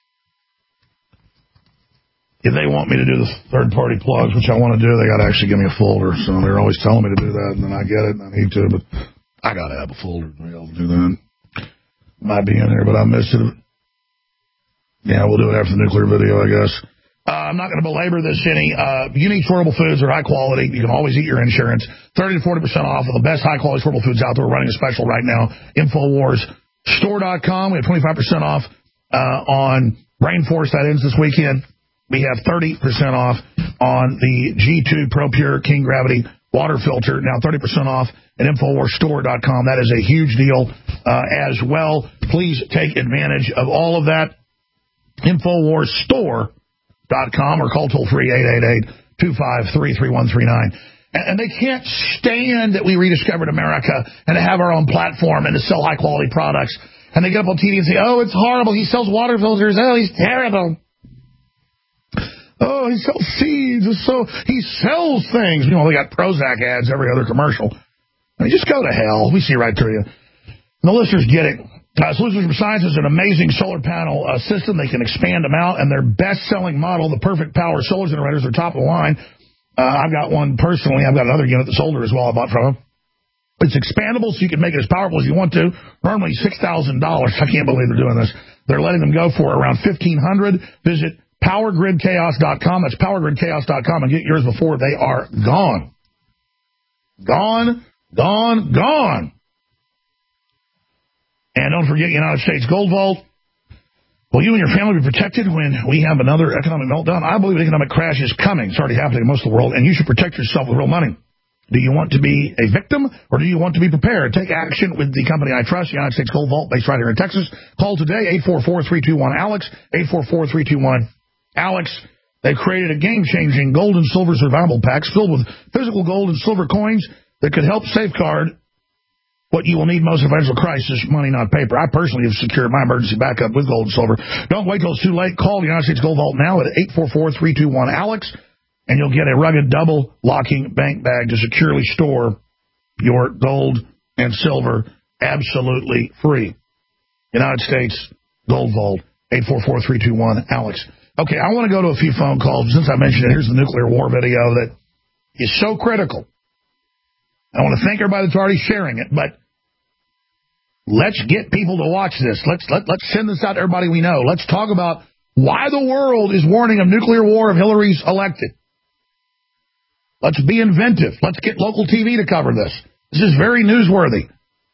If they want me to do the third-party plugs, which I want to do, they got to actually give me a folder. So they're always telling me to do that, and then I get it, and I need to, but I got to have a folder to be able to do that. Might be in there, but I missed it. Yeah, we'll do it after the nuclear video, I guess. I'm not going to belabor this any. Unique Storable Foods are high quality. You can always eat your insurance. 30 to 40% off of the best high-quality storable foods out there. We're running a special right now. InfoWarsStore.com. We have 25% off on Rainforest. That ends this weekend. We have 30% off on the G2 ProPure King Gravity water filter. Now 30% off at InfoWarsStore.com. That is a huge deal as well. Please take advantage of all of that. InfoWarsStore.com or call toll-free 888-253-3139. And they can't stand that we rediscovered America and to have our own platform and to sell high-quality products. And they get up on TV and say, oh, it's horrible. He sells water filters. Oh, he's terrible. Oh, he sells seeds. He sells things. You know, they got Prozac ads every other commercial. I mean, just go to hell. We see right through you. And the listeners get it. Solutions from Science is an amazing solar panel system. They can expand them out, and their best-selling model, the Perfect Power solar generators, are top of the line. I've got one personally. I've got another unit that's older as well I bought from them. It's expandable, so you can make it as powerful as you want to. Normally $6,000. I can't believe they're doing this. They're letting them go for around $1,500. Visit PowerGridChaos.com. That's PowerGridChaos.com, and get yours before they are gone. Gone. And don't forget United States Gold Vault. Will you and your family be protected when we have another economic meltdown? I believe an economic crash is coming. It's already happening in most of the world, and you should protect yourself with real money. Do you want to be a victim, or do you want to be prepared? Take action with the company I trust, United States Gold Vault, based right here in Texas. Call today, 844-321-ALEX, 844-321-ALEX. They've created a game-changing gold and silver survival packs filled with physical gold and silver coins that could help safeguard what you will need most in a financial crisis, money, not paper. I personally have secured my emergency backup with gold and silver. Don't wait till it's too late. Call the United States Gold Vault now at 844-321-ALEX, and you'll get a rugged double-locking bank bag to securely store your gold and silver absolutely free. United States Gold Vault, 844-321-ALEX. Okay, I want to go to a few phone calls. Since I mentioned it, here's the nuclear war video that is so critical. I want to thank everybody that's already sharing it, but let's get people to watch this. Let's send this out to everybody we know. Let's talk about why the world is warning of nuclear war if Hillary's elected. Let's be inventive. Let's get local TV to cover this. This is very newsworthy.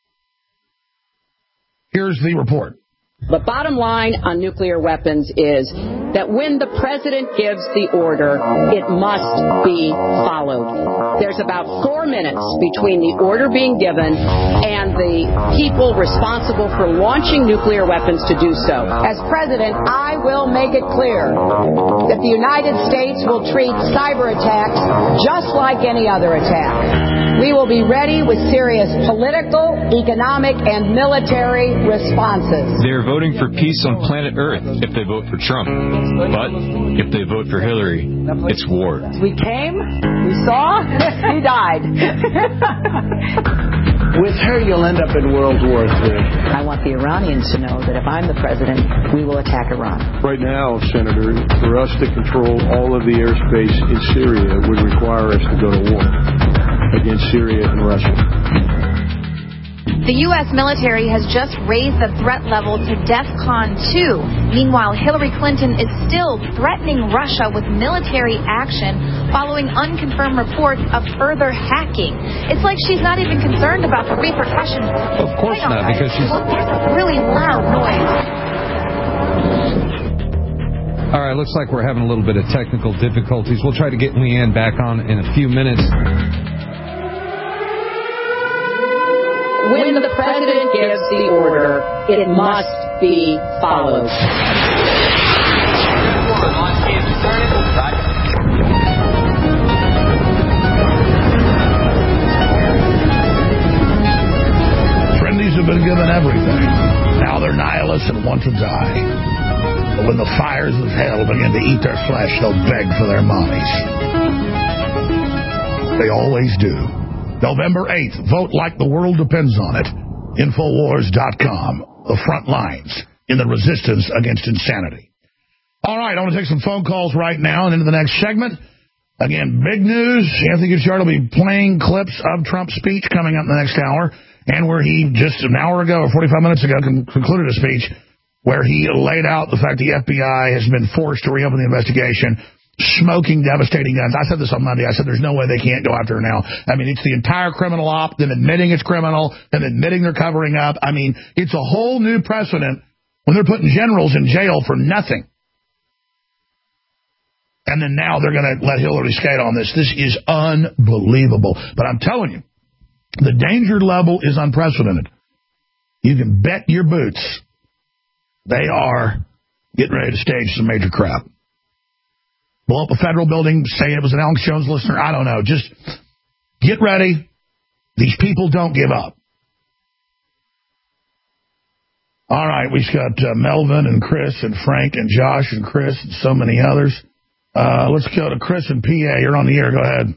Here's the report. The bottom line on nuclear weapons is that when the president gives the order, it must be followed. There's about 4 minutes between the order being given and the people responsible for launching nuclear weapons to do so. As president, I will make it clear that the United States will treat cyber attacks just like any other attack. We will be ready with serious political, economic, and military responses. They're voting for peace on planet Earth if they vote for Trump. But if they vote for Hillary, it's war. We came, we saw, he died. With her, you'll end up in World War III. I want the Iranians to know that if I'm the president, we will attack Iran. Right now, Senator, for us to control all of the airspace in Syria would require us to go to war against Syria and Russia. The U.S. military has just raised the threat level to DEFCON 2. Meanwhile, Hillary Clinton is still threatening Russia with military action following unconfirmed reports of further hacking. It's like she's not even concerned about the repercussions. Of course not, because she's... There's a really loud noise. All right, looks like we're having a little bit of technical difficulties. We'll try to get Leanne back on in a few minutes. When the president gives the order, it must be followed. Friendlies have been given everything. Now they're nihilists and want to die. But when the fires of hell begin to eat their flesh, they'll beg for their mommies. They always do. November 8th, vote like the world depends on it. Infowars.com, the front lines in the resistance against insanity. All right, I want to take some phone calls right now and into the next segment. Again, big news. Anthony Gucciard will be playing clips of Trump's speech coming up in the next hour, and where he just an hour ago or 45 minutes ago concluded a speech where he laid out the fact the FBI has been forced to reopen the investigation, smoking devastating guns. I said this on Monday. I said there's no way they can't go after her now. I mean, it's the entire criminal op, them admitting it's criminal, them admitting they're covering up. I mean, it's a whole new precedent when they're putting generals in jail for nothing. And then now they're going to let Hillary skate on this. This is unbelievable. But I'm telling you, the danger level is unprecedented. You can bet your boots they are getting ready to stage some major crap. Blow up a federal building, say it was an Alex Jones listener. I don't know. Just get ready. These people don't give up. All right, we've got Melvin and Chris and Frank and Josh and Chris and so many others. Let's go to Chris in PA. You're on the air. Go ahead.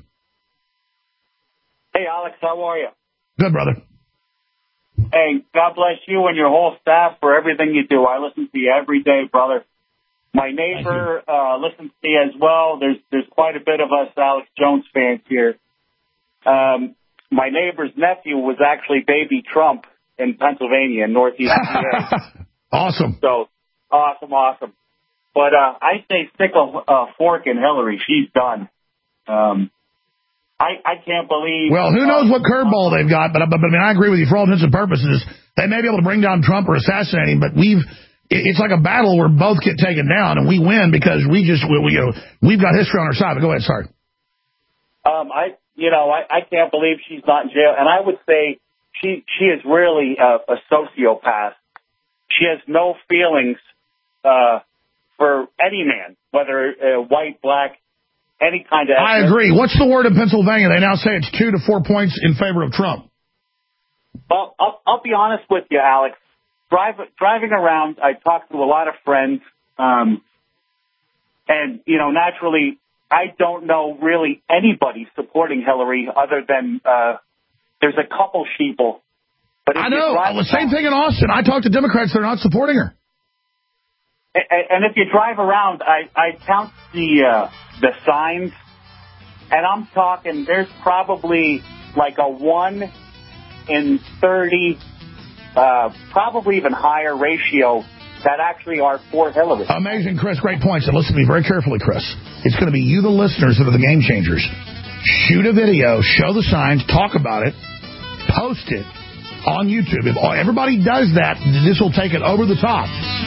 Hey, Alex, how are you? Good, brother. Hey, God bless you and your whole staff for everything you do. I listen to you every day, brother. My neighbor listens to you as well. There's quite a bit of us Alex Jones fans here. My neighbor's nephew was actually baby Trump in Pennsylvania, in northeast PA. Awesome. So, awesome. But I say stick a fork in Hillary. She's done. I can't believe... Well, who knows what curveball they've got, but I mean, I agree with you for all intents and purposes. They may be able to bring down Trump or assassinate him, but it's like a battle where both get taken down, and we win because we've got history on our side. But go ahead, sorry. I can't believe she's not in jail, and I would say she is really a sociopath. She has no feelings for any man, whether white, black, any kind of... I agree. What's the word in Pennsylvania? They now say it's 2 to 4 points in favor of Trump. Well, I'll be honest with you, Alex. Driving around, I talked to a lot of friends, and, naturally, I don't know really anybody supporting Hillary other than there's a couple sheeple. But I know. The same thing in Austin. I talked to Democrats that are not supporting her. And if you drive around, I count the signs, and I'm talking there's probably like a 1 in 30, probably even higher ratio that actually are for Hillary. Amazing, Chris. Great points. And listen to me very carefully, Chris. It's going to be you, the listeners, that are the game changers. Shoot a video, show the signs, talk about it, post it on YouTube. If everybody does that, this will take it over the top.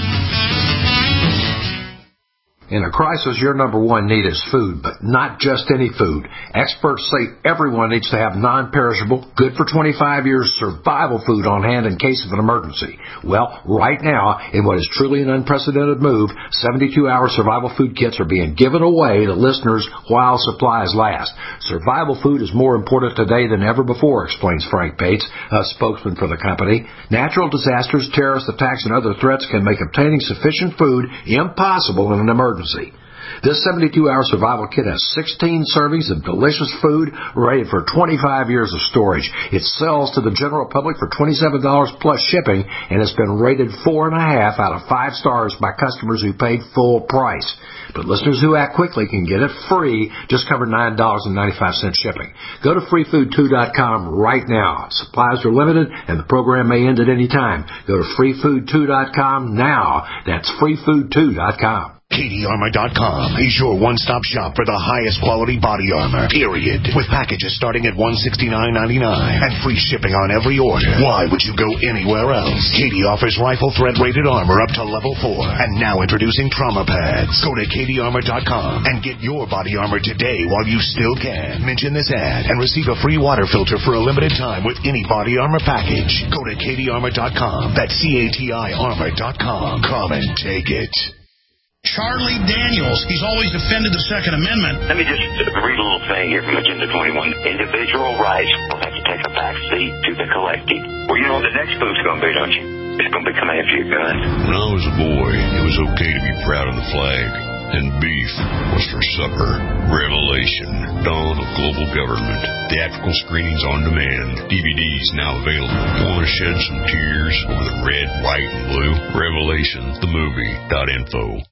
In a crisis, your number one need is food, but not just any food. Experts say everyone needs to have non-perishable, good for 25 years survival food on hand in case of an emergency. Well, right now, in what is truly an unprecedented move, 72-hour survival food kits are being given away to listeners while supplies last. Survival food is more important today than ever before, explains Frank Bates, a spokesman for the company. Natural disasters, terrorist attacks, and other threats can make obtaining sufficient food impossible in an emergency. This 72-hour survival kit has 16 servings of delicious food rated for 25 years of storage. It sells to the general public for $27 plus shipping and has been rated 4.5 out of 5 stars by customers who paid full price. But listeners who act quickly can get it free, just cover $9.95 shipping. Go to freefood2.com right now. Supplies are limited and the program may end at any time. Go to freefood2.com now. That's freefood2.com. KDArmor.com is your one-stop shop for the highest quality body armor, period. With packages starting at $169.99 and free shipping on every order. Why would you go anywhere else? KD offers rifle threat-rated armor up to level 4. And now introducing trauma pads. Go to KDArmor.com and get your body armor today while you still can. Mention this ad and receive a free water filter for a limited time with any body armor package. Go to KDArmor.com. That's CATI armor.com. Come and take it. Charlie Daniels, he's always defended the Second Amendment. Let me just read a little thing here from Agenda 21. Individual rights will have to take a back seat to the collective. Well, you know what the next move's going to be, don't you? It's going to be coming after your guns. When I was a boy, it was okay to be proud of the flag. And beef was for supper. Revelation, Dawn of Global Government. Theatrical screenings on demand. DVDs now available. Want to shed some tears over the red, white, and blue? Revelation, the movie.info.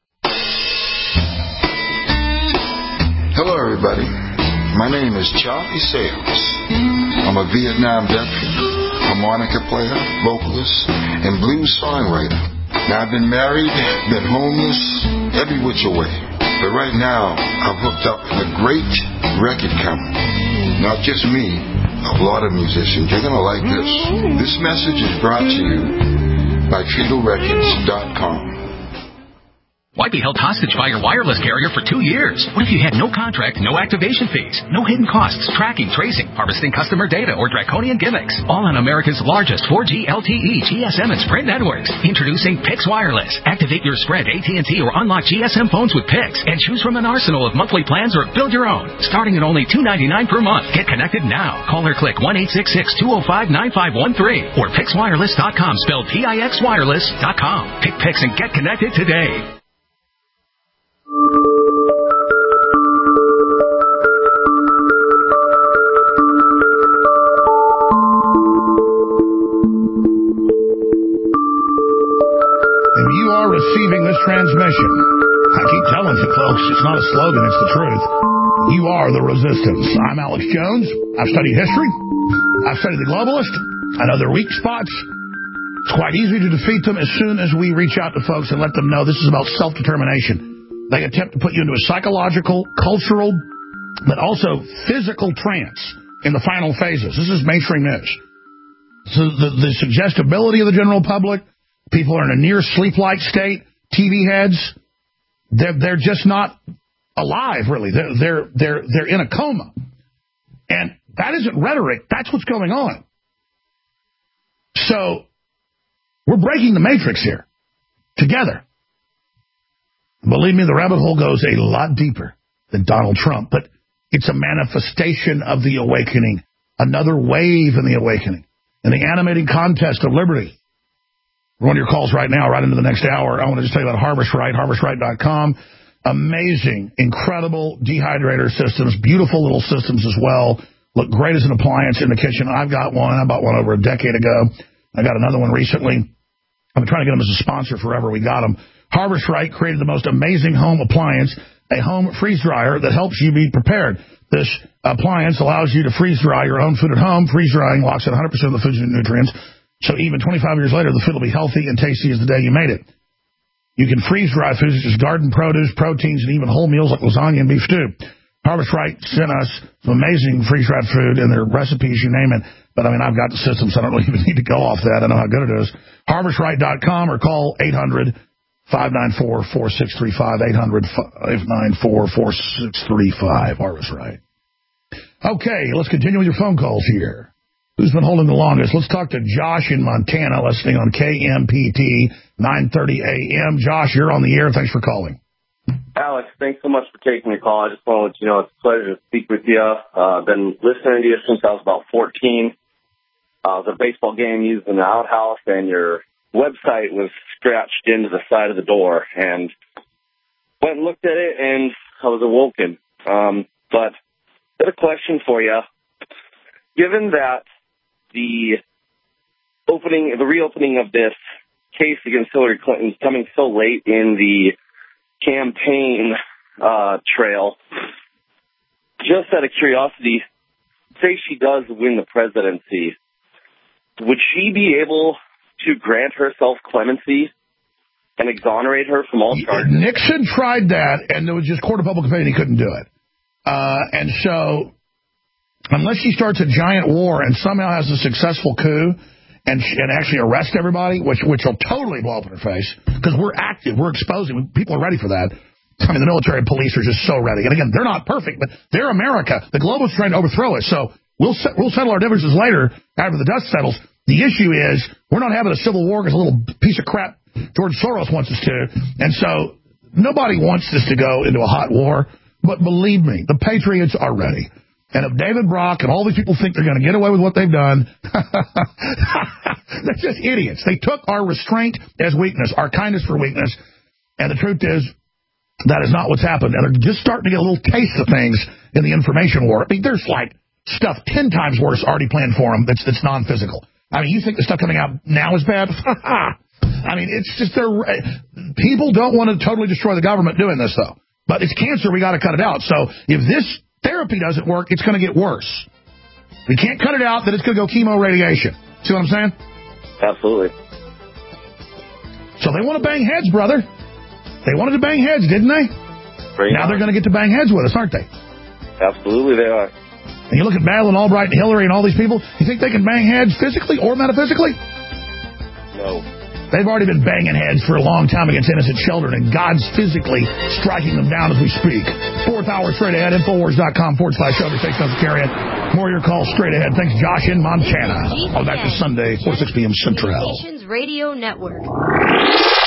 Hello, everybody. My name is Charlie Sales. I'm a Vietnam veteran, harmonica player, vocalist, and blues songwriter. Now, I've been married, been homeless, every which way. But right now, I've hooked up with a great record company. Not just me, a lot of musicians. You're going to like this. This message is brought to you by FetalRecords.com. Why be held hostage by your wireless carrier for 2 years? What if you had no contract, no activation fees, no hidden costs, tracking, tracing, harvesting customer data, or draconian gimmicks? All on America's largest 4G, LTE, GSM, and Sprint networks. Introducing Pix Wireless. Activate your Sprint, AT&T, or unlock GSM phones with Pix and choose from an arsenal of monthly plans or build your own. Starting at only $2.99 per month. Get connected now. Call or click 1-866-205-9513 or PixWireless.com, spelled Pix Wireless.com. Pick Pix and get connected today. If you are receiving this transmission, I keep telling you, folks, it's not a slogan, it's the truth. You are the resistance. I'm Alex Jones. I've studied history. I've studied the globalists. I know their weak spots. It's quite easy to defeat them as soon as we reach out to folks and let them know this is about self-determination. They attempt to put you into a psychological, cultural, but also physical trance in the final phases. This is mainstream news. So the suggestibility of the general public, people are in a near sleep-like state, TV heads, they're just not alive, really. They're in a coma. And that isn't rhetoric. That's what's going on. So we're breaking the matrix here together. Believe me, the rabbit hole goes a lot deeper than Donald Trump, but it's a manifestation of the awakening, another wave in the awakening, and the animating contest of liberty. We're on your calls right now, right into the next hour. I want to just tell you about Harvest Right, harvestright.com. Amazing, incredible dehydrator systems, beautiful little systems as well. Look great as an appliance in the kitchen. I've got one. I bought one over a decade ago. I got another one recently. I've been trying to get them as a sponsor forever. We got them. Harvest Right created the most amazing home appliance, a home freeze dryer that helps you be prepared. This appliance allows you to freeze dry your own food at home. Freeze drying locks in 100% of the food's nutrients. So even 25 years later, the food will be healthy and tasty as the day you made it. You can freeze-dry foods such as garden produce, proteins, and even whole meals like lasagna and beef stew. Harvest Right sent us some amazing freeze-dried food and their recipes, you name it. But, I mean, I've got the system, so I don't really even need to go off that. I know how good it is. HarvestRight.com or call 800-594-4635, 800-594-4635, Harvest Right. Okay, let's continue with your phone calls here. Who's been holding the longest? Let's talk to Josh in Montana, listening on KMPT 930 AM. Josh, you're on the air. Thanks for calling. Alex, thanks so much for taking the call. I just want to let you know it's a pleasure to speak with you. I've been listening to you since I was about 14. I was at a baseball game using the outhouse, and your website was scratched into the side of the door. And went and looked at it, and I was awoken. But I got a question for you. Given that the reopening of this case against Hillary Clinton is coming so late in the campaign trail, just out of curiosity, say she does win the presidency, would she be able to grant herself clemency and exonerate her from all charges? Nixon tried that, and there was just court of public opinion, he couldn't do it. And so, unless she starts a giant war and somehow has a successful coup and actually arrest everybody, which will totally blow up in her face, because we're active, we're exposing, people are ready for that. I mean, the military and police are just so ready. And again, they're not perfect, but they're America. The globalists are trying to overthrow us, so we'll settle our differences later after the dust settles. The issue is we're not having a civil war because a little piece of crap George Soros wants us to, and so nobody wants this to go into a hot war, but believe me, the patriots are ready. And if David Brock and all these people think they're going to get away with what they've done, they're just idiots. They took our restraint as weakness, our kindness for weakness, and the truth is that is not what's happened. And they're just starting to get a little taste of things in the information war. I mean, there's like stuff 10 times worse already planned for them that's non-physical. I mean, you think the stuff coming out now is bad? I mean, it's just people don't want to totally destroy the government doing this, though. But it's cancer. We got to cut it out. So if this therapy doesn't work, it's going to get worse. We can't cut it out, then it's going to go chemo radiation. See what I'm saying? Absolutely. So they want to bang heads, brother. They wanted to bang heads, didn't they? Now they're going to get to bang heads with us, aren't they? Absolutely, they are. And you look at Madeleine Albright and Hillary and all these people, you think they can bang heads physically or metaphysically? No. They've already been banging heads for a long time against innocent children, and God's physically striking them down as we speak. Fourth hour straight ahead, Infowars.com/show. Carry it. More of your calls straight ahead. Thanks, Josh in Montana. Back to Sunday, 4 to 6 p.m. Central. Radio Network.